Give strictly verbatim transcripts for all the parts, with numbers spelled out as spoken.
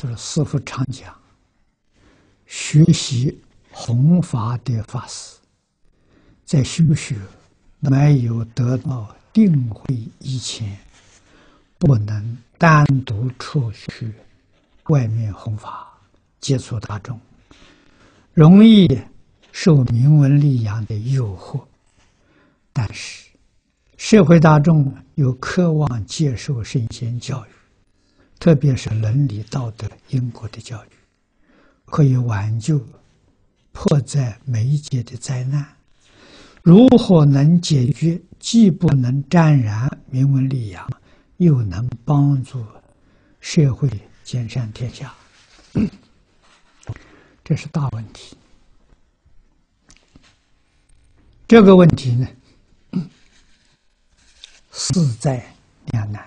就是师父常讲，学习弘法的法师，在修学没有得到定慧以前，不能单独出去外面弘法，接触大众，容易受名闻利养的诱惑。但是社会大众又渴望接受圣贤教育，特别是伦理道德因果的教育，可以挽救迫在眉睫的灾难。如何能解决既不能沾染名闻利养，又能帮助社会兼善天下？这是大问题。这个问题呢，势在两难。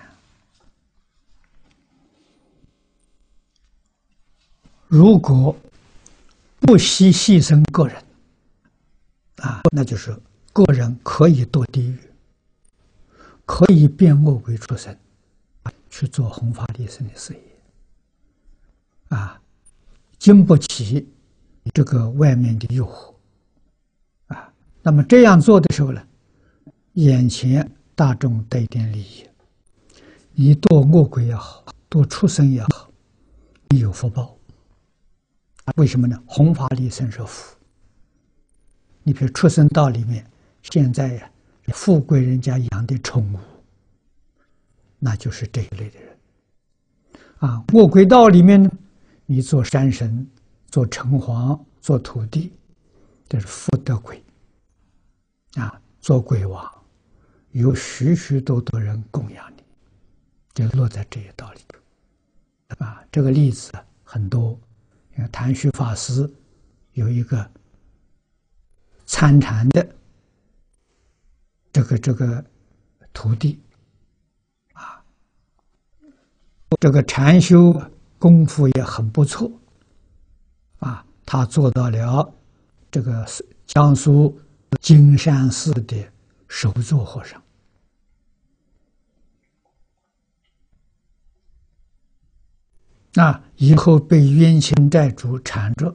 如果不惜牺牲个人啊，那就是个人可以堕地狱，可以变恶鬼出身，去做弘法利生的事业啊，经不起这个外面的诱惑啊。那么这样做的时候呢，眼前大众得一点利益，你堕恶鬼也好，堕畜生也好，你有福报。为什么呢？弘法利生是福。你比如畜生道里面，现在呀、啊，富贵人家养的宠物，那就是这一类的人。啊，恶鬼道里面呢，你做山神、做城隍、做土地，这是福德鬼。啊，做鬼王，有许许多多人供养你，就落在这一道里头。啊，这个例子很多。谭虚法师有一个参禅的这个这个徒弟啊，这个禅修功夫也很不错啊，他做到了这个江苏金山寺的首座和尚。那以后被冤亲债主缠着，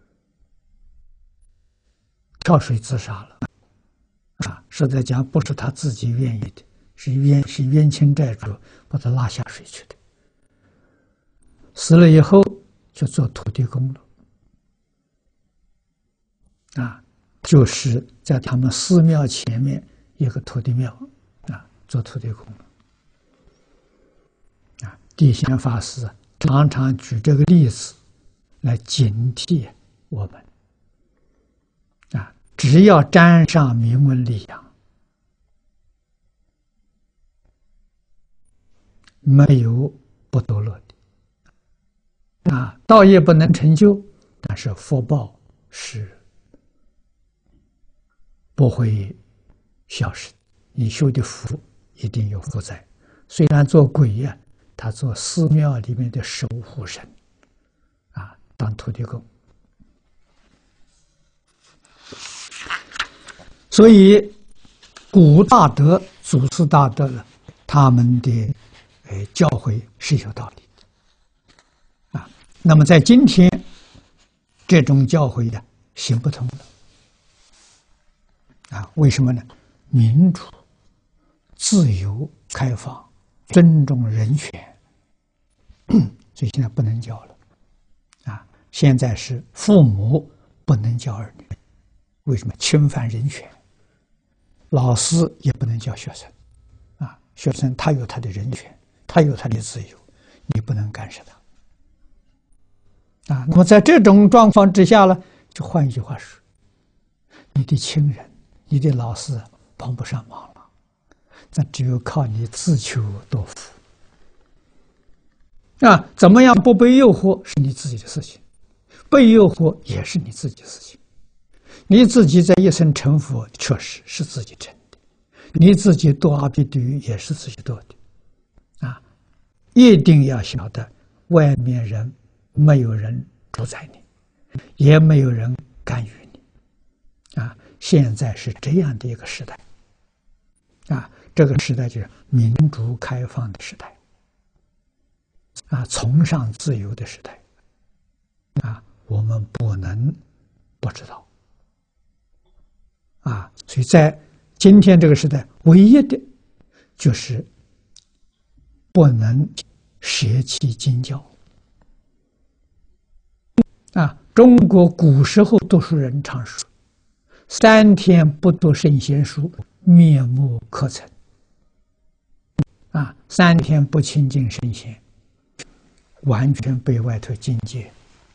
跳水自杀了。啊，实在讲不是他自己愿意的，是冤是冤亲债主把他拉下水去的。死了以后就做土地公了。啊，就是在他们寺庙前面一个土地庙啊，做土地公了。啊，地仙法师常常举这个例子来警惕我们啊！只要沾上名闻利养，没有不堕落的啊！道业不能成就，但是福报是不会消失。你修的福一定有福在，虽然做鬼呀、啊。他做寺庙里面的守护神，啊，当土地公。所以，古大德、祖师大德呢，他们的呃教诲是有道理的，啊。那么在今天，这种教诲呀行不通了，啊，为什么呢？民主、自由、开放。尊重人权，所以现在不能教了，啊！现在是父母不能教儿女，为什么？侵犯人权。老师也不能教学生，啊，学生他有他的人权，他有他的自由，你不能干涉他，啊！那么在这种状况之下呢，就换一句话说，你的亲人、你的老师帮不上忙了。那只有靠你自求多福啊！怎么样不被诱惑是你自己的事情，被诱惑也是你自己的事情。你自己在一生成佛，确实是自己成的；你自己堕阿鼻地狱也是自己堕的。啊，一定要晓得，外面人没有人主宰你，也没有人干预你。啊，现在是这样的一个时代。啊。这个时代就是民主开放的时代，啊，崇尚自由的时代。 啊，我们不能不知道。啊，所以在今天这个时代，唯一的就是不能舍弃经教。啊，中国古时候读书人常说：“三天不读圣贤书，面目可憎。”啊，三天不亲近圣贤，完全被外头境界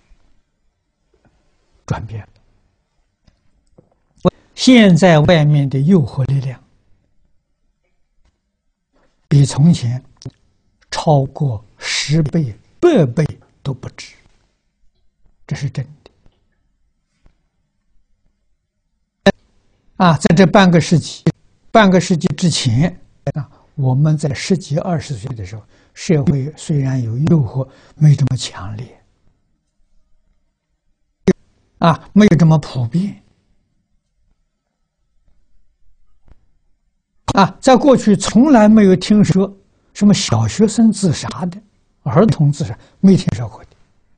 转变了。现在外面的诱惑力量比从前超过十倍、百倍都不止，这是真的。啊，在这半个世纪、半个世纪之前啊，我们在十几、二十岁的时候，社会虽然有诱惑，没这么强烈，啊，没有这么普遍。啊，在过去从来没有听说什么小学生自杀的，儿童自杀没听说过的。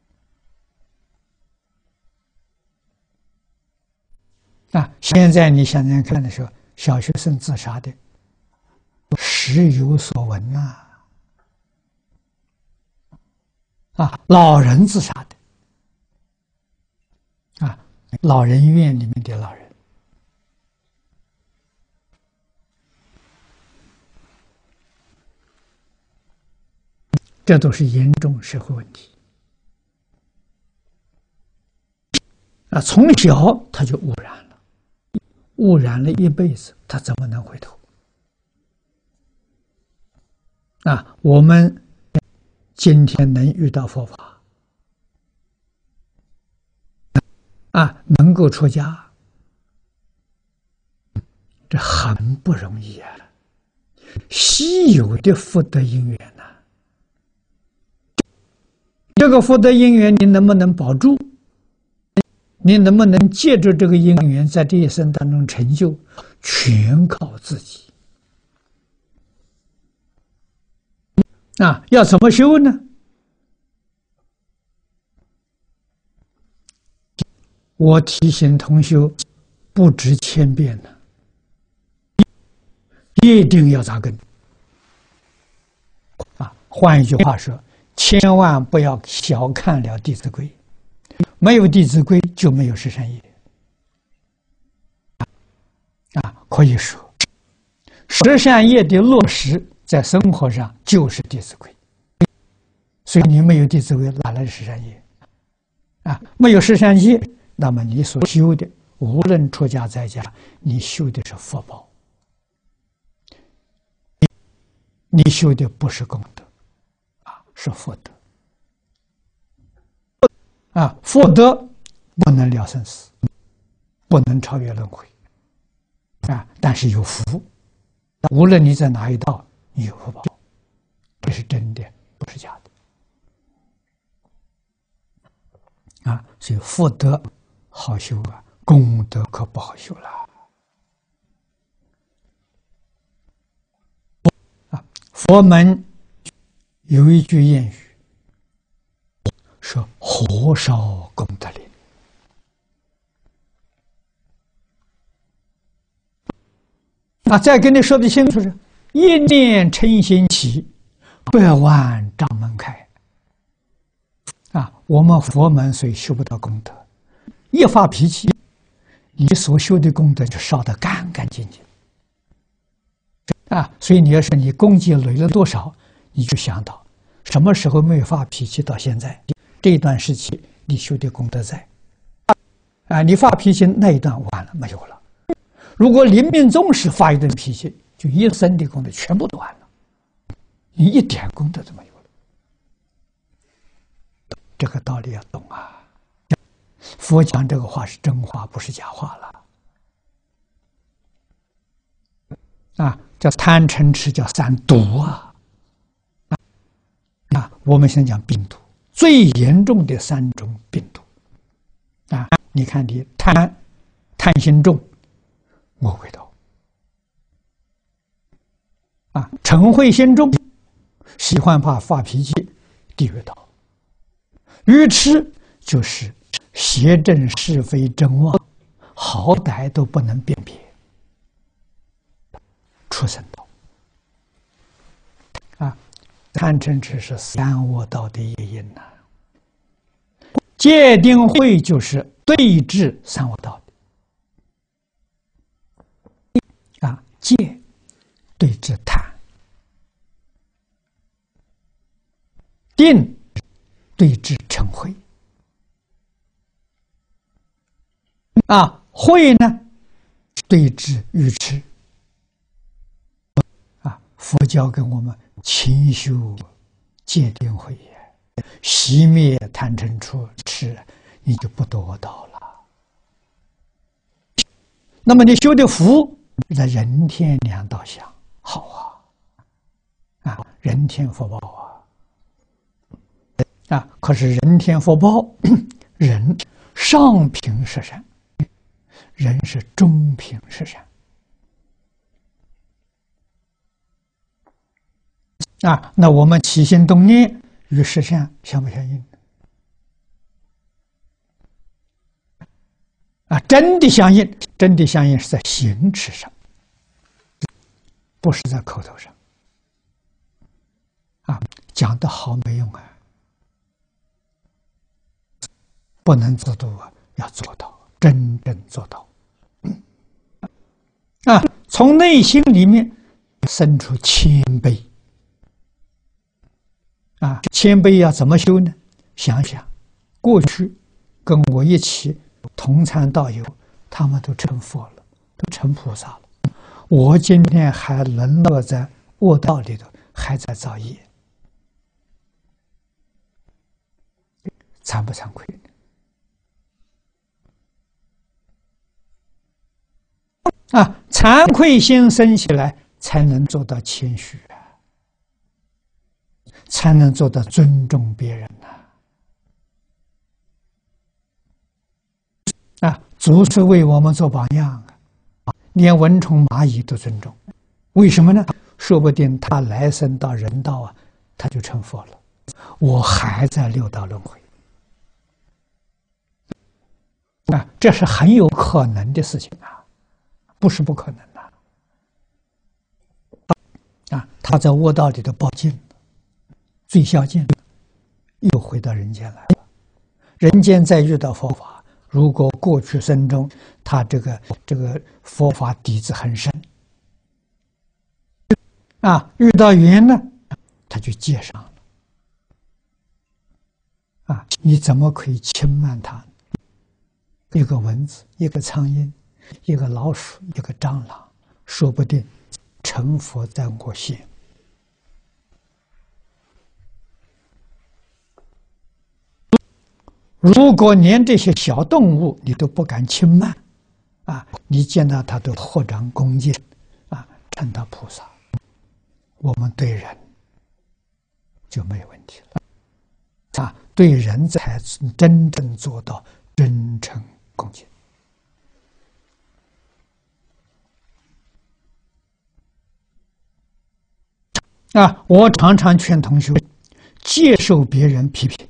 啊，现在你想想看的时候，小学生自杀的时有所闻呐。啊，老人自杀的，啊，老人院里面的老人。这都是严重社会问题啊！从小他就污染了，污染了一辈子，他怎么能回头？啊！我们今天能遇到佛法，啊，能够出家，这很不容易啊！稀有的福德因缘呐、啊。这个福德因缘，你能不能保住？你能不能借着这个因缘，在这一生当中成就，全靠自己。啊，要怎么修呢？我提醒同修，不止千遍了，一定要扎根。啊，换一句话说。千万不要小看了《弟子规》，没有《弟子规》就没有十善业。啊，可以说，十善业的落实在生活上就是《弟子规》。所以你没有《弟子规》，哪来十善业？啊，没有十善业，那么你所修的，无论出家在家，你修的是福报，你修的不是功德。是福德啊，福德不能了生死，不能超越轮回啊，但是有福，无论你在哪一道，你有福报，这是真的，不是假的啊。所以福德好修啊，功德可不好修了啊。佛门有一句谚语说：“火烧功德林。”啊，再跟你说的清楚是：一念嗔心起，百万障门开。啊，我们佛门虽修不到功德，一发脾气，你所修的功德就烧得干干净净。啊，所以你要是你功绩累了多少，你就想到什么时候没有发脾气到现在这一段时期，你修的功德在。啊，你发脾气那一段完了，没有了。如果临命终时发一顿脾气，就一生的功德全部都完了，你一点功德都没有了。这个道理要懂啊！佛讲这个话是真话，不是假话了。啊，叫贪嗔痴，叫三毒啊！啊，我们先讲病毒，最严重的三种病毒。啊，你看你贪，贪心重，魔鬼道；啊，嗔恚心重，喜欢怕发脾气，地狱道；愚痴就是邪正是非真妄，好歹都不能辨别，畜生道啊！贪嗔痴是三恶道的业因呐、啊。戒定慧就是对治三恶道的啊，戒对治贪，定对治嗔恚啊，慧呢对治愚痴啊。佛教跟我们勤修戒定慧也，熄灭贪嗔痴，你就不堕道了。那么你修的福在人天两道相好啊，啊，人天福报啊，啊，可是人天福报，人上品是善，人是中品是善啊。那我们起心动念与实相相不相应？啊，真的相应，真的相应是在行持上，不是在口头上。啊，讲得好没用啊，不能自度啊，要做到，真正做到。啊，从内心里面生出谦卑。啊，谦卑要怎么修呢？想想，过去跟我一起同参道友，他们都成佛了，都成菩萨了。我今天还沦落在恶道里头，还在造业，惭不惭愧？啊，惭愧心生起来，才能做到谦虚啊，才能做到尊重别人呐。啊，祖师为我们做榜样啊，连蚊虫蚂蚁都尊重，为什么呢？说不定他来生到人道啊，他就成佛了，我还在六道轮回啊，这是很有可能的事情啊，不是不可能的啊。他在恶道里头报尽，最孝敬，又回到人间来了。人间再遇到佛法，如果过去生中他这个这个佛法底子很深啊，遇到缘呢，他就接上了啊。你怎么可以轻慢他？一个蚊子，一个苍蝇，一个老鼠，一个蟑螂，说不定成佛在我先。如果连这些小动物你都不敢轻慢啊，你见到它都合掌恭敬啊，成到菩萨，我们对人就没有问题了啊，对人才真正做到真诚恭敬啊。我常常劝同学接受别人批评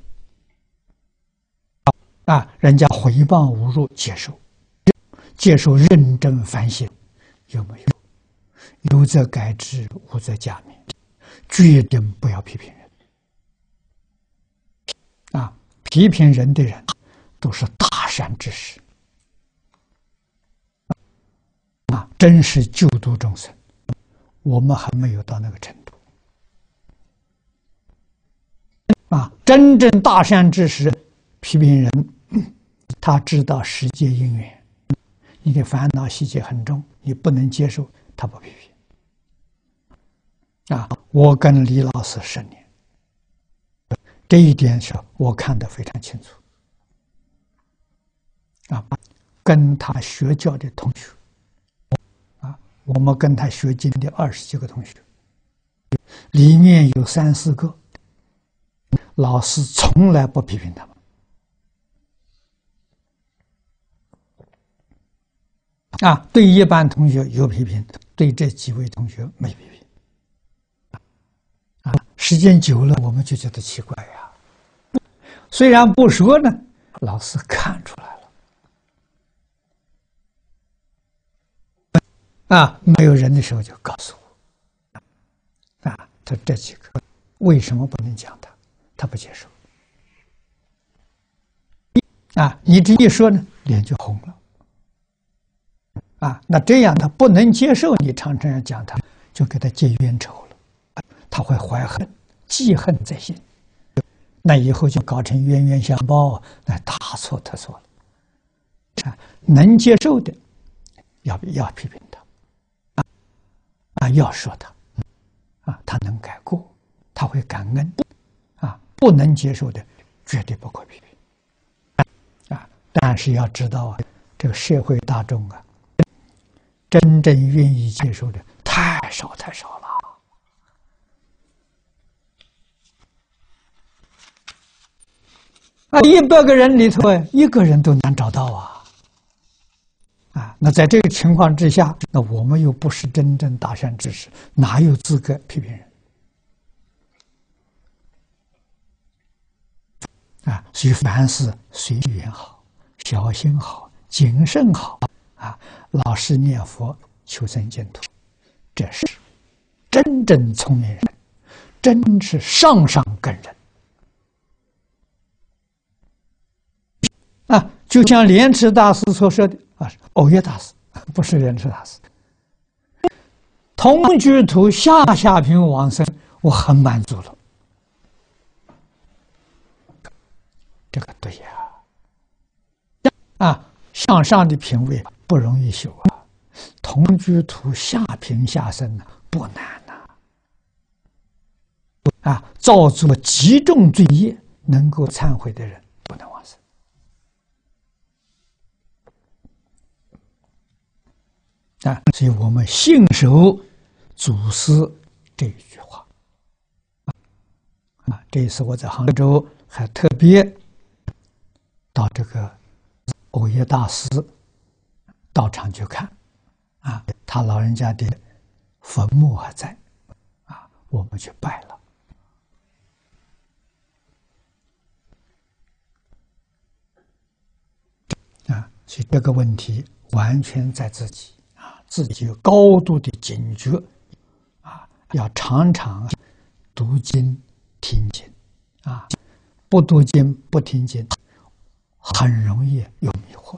啊，人家诽谤侮辱，接受，接受认真反省，有没有？有则改之，无则加勉，决定不要批评人。啊，批评人的人都是大善之士，啊，真是救度众生。我们还没有到那个程度。啊，真正大善之士批评人。他知道世界因缘，你的烦恼习气很重，你不能接受，他不批评。啊，我跟李老师十年，这一点是我看得非常清楚。啊，跟他学教的同学，啊，我们跟他学经的二十几个同学，里面有三四个，老师从来不批评他们。啊，对一般同学有批评，对这几位同学没批评。啊，时间久了，我们就觉得奇怪呀。虽然不说呢， 老师看出来了，啊，没有人的时候就告诉我，啊，他这几个为什么不能讲他？他不接受，啊，你这一说呢，脸就红了，啊，那这样他不能接受你常常要讲他，就给他结冤仇了，他会怀恨，记恨在心。那以后就搞成冤冤相报，那大错特错了。啊，能接受的，要要批评他，啊啊，要说他，啊，他能改过，他会感恩，啊，不能接受的，绝对不可批评。啊，但是要知道啊，这个社会大众啊，真正愿意接受的太少太少了。啊，一百个人里头，一个人都难找到啊！啊，那在这个情况之下，那我们又不是真正大善知识，哪有资格批评人？啊，所以凡事随缘好，小心好，谨慎好啊！老实念佛，求生净土，这是真正聪明人，真是上上根人。啊，就像莲池大师所说的啊，藕益大师不是莲池大师。同居土下下品往生，我很满足了。这个对呀，啊，向上的品位不容易修啊，同居土下品下生呢不难呐。啊，造作极重罪业能够忏悔的人不能往生。啊，所以我们信守祖师这一句话。啊，这一次我在杭州还特别到这个藕益大师道场去看，啊，他老人家的坟墓还在，啊，我们去拜了。啊，所以这个问题完全在自己。自己有高度的警觉，啊，要常常读经、听经，啊，不读经、不听经，很容易有迷惑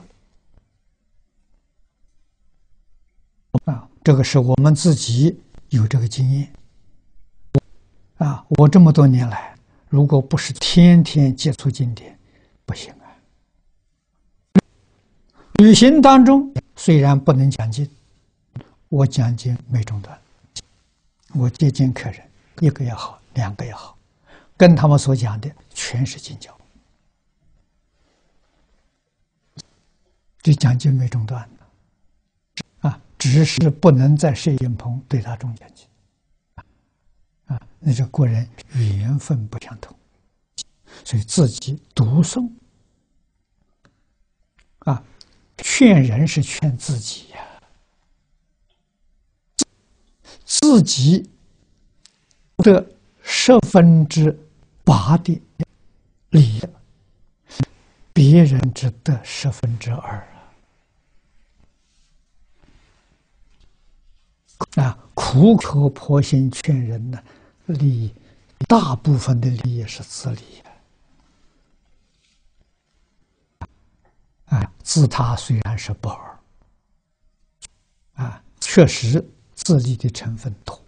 啊。这个是我们自己有这个经验，啊，我这么多年来，如果不是天天接触经典，不行啊。旅行当中虽然不能讲经。我讲经没中断，我接见客人，一个也好，两个也好，跟他们所讲的全是经教，这讲经没中断的，啊，只是不能在摄影棚对大众讲经，啊，那这个人缘分不相同，所以自己读诵，啊，劝人是劝自己呀。自己的十分之八的利益，别人只得十分之二啊！啊，苦口婆心劝人呢，利益大部分的利益是自利啊，自他虽然是不二，啊，确实自利的成分多。